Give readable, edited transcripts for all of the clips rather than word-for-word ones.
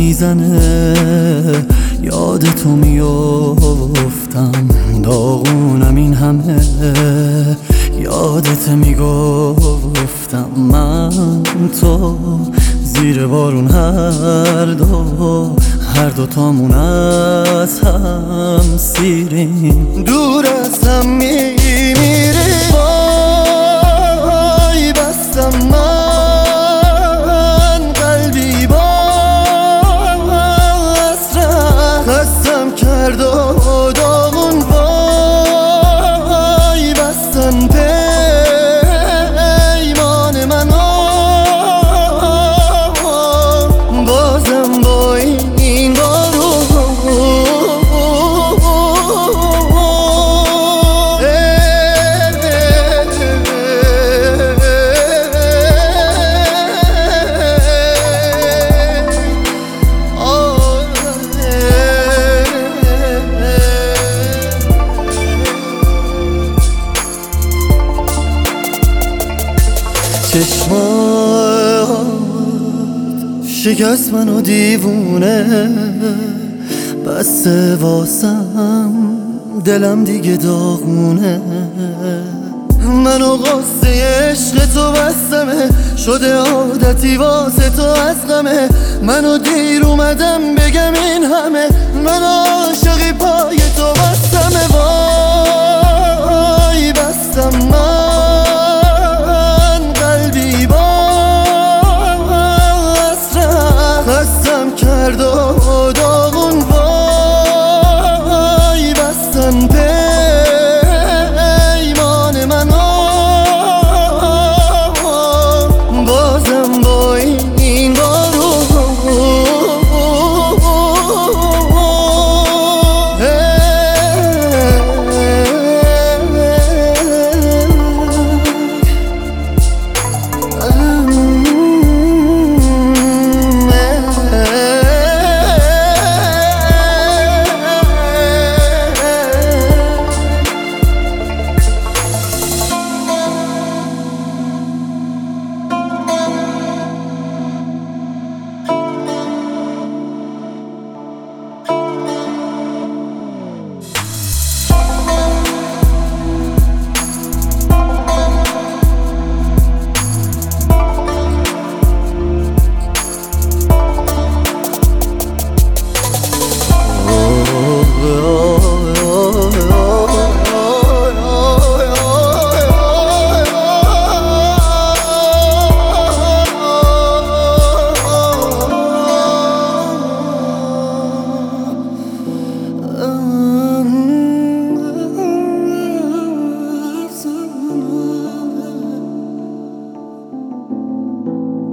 میزنه، یاد تو میافتم، داغونم این همه، یادت میگفتم من تو زیر بارون هر دو تامون از هم سیریم، دور از هم میمیریم. وای بستم من قلبی با حسرت، خستم کرد و داغون. وای بستن پیمان منو، بازم با این بارون. چشمات شکست منو دیوونه، بسته واسم دلم دیگه داغونه. منو غصه عشق تو بستمه، شده عادتی واسه تو از غمه. منو دیر اومدم بگم این همه، من عاشقی پای تو بستمه. وای بستم من قلبی با حسرت، خستم کرد و داغون. وای بستن پیمان منو، بازم با این بارون.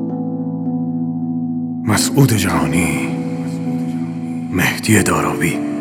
مسعود جهانی، مهدی داراوی.